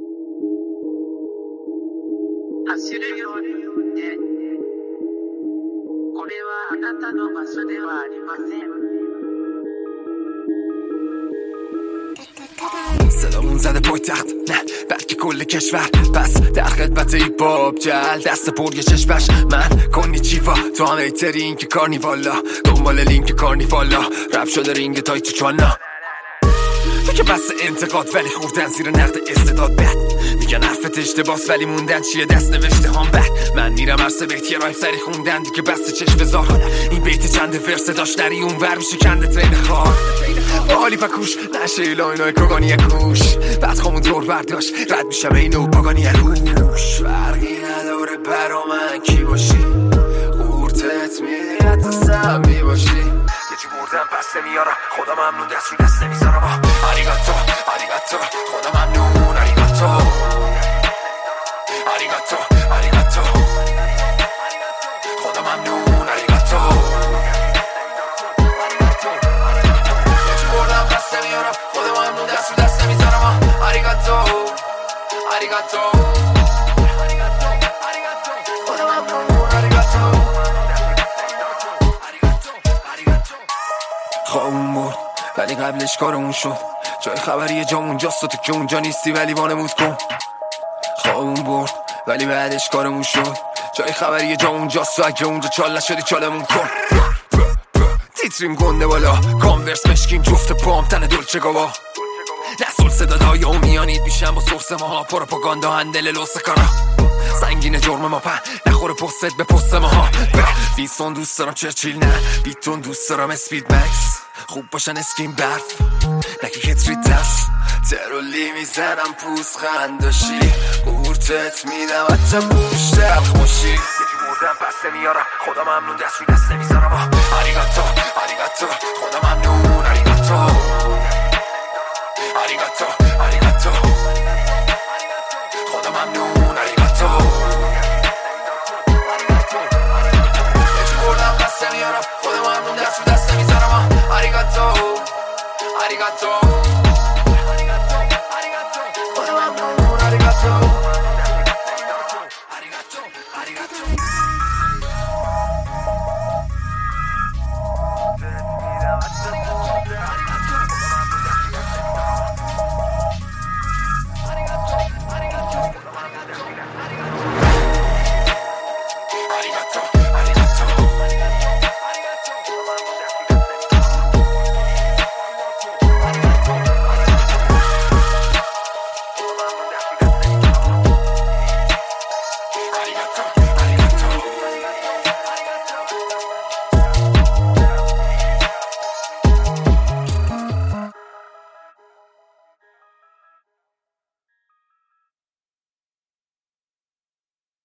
走るようにね。これはあなたの場所ではありません。 صدامون زده پایتخت نه بلکه کل کشور پس در خدمت ای باب جل دست پر یه چشمش من کنی چیفا تو همه تری این که کارنیوالا دنبال لینک کارنیوالا رب شده رینگ تای تو چانا تو که بس انتقاد ولی خوردن زیر نقد استعداد بد میگن حرفت اشتباس ولی موندن چیه دست نوشته هم بد من میرم عرصه بیت یه رایف سری خوندن دیگه بس چشم زار این بیت چند ورسه داشت نری اون ور میشه کنده ترین خوار بالی پکوش نشه لاینای کوگانی کوش بعد خامون دور برداشت رد میشم اینو پاگانی روش فرقی نداره برا من کی باشی قورتت میده تا سمی باشی یه چی بردم پس نمیارم خدا ممنون دست رو دست نمیذارم آریگاتو آریگاتو خدا ممنون آریگاتو آریگاتو آریگاتو خدا ممنون آریگاتو یه چی بردم پس نمیارم خدا ممنون دست رو دست نمیذارم آریگاتو آریگاتو خدا ممنون آریگاتو خواهمون برد ولی قبلش کارمون شد جای خبری جامون جاست تو که اونجا نیستی ولی وانمود کن خواهمون برد ولی بعدش کارمون شد جای خبری جامون جاست تو اگه اونجا چال نشدی چالمون کن تیتریم گنده بالا کانورس مشکیم جفت پام تن دلچه گاوا نسول صدادای میانید میشن با سورس ماها پروپاگاندا هندل لوس کارا سنگین جرم ما پن نخوره پستت به پست ماها فیستون دوست دارم چرچیل نه بیتون دوست دارم اسپید مکس خوب باشن اسکین برف نکی هتری دست ترولی میزنم پوست خنداشی قورتت میدم حتی پوشتر خوشی یکی بردم پس نمیارم خدا ممنون دست رو دست نمیذارم آریگاتو آریگاتو خدا ممنون آریگاتو آریگاتو آریگاتو خدا ممنون آریگاتو یکی بردم پس نمیارم خدا ممنون دست رو دست نمیذارم آریگاتو آریگاتو خدا ممنون آریگاتو آریگاتو آریگاتو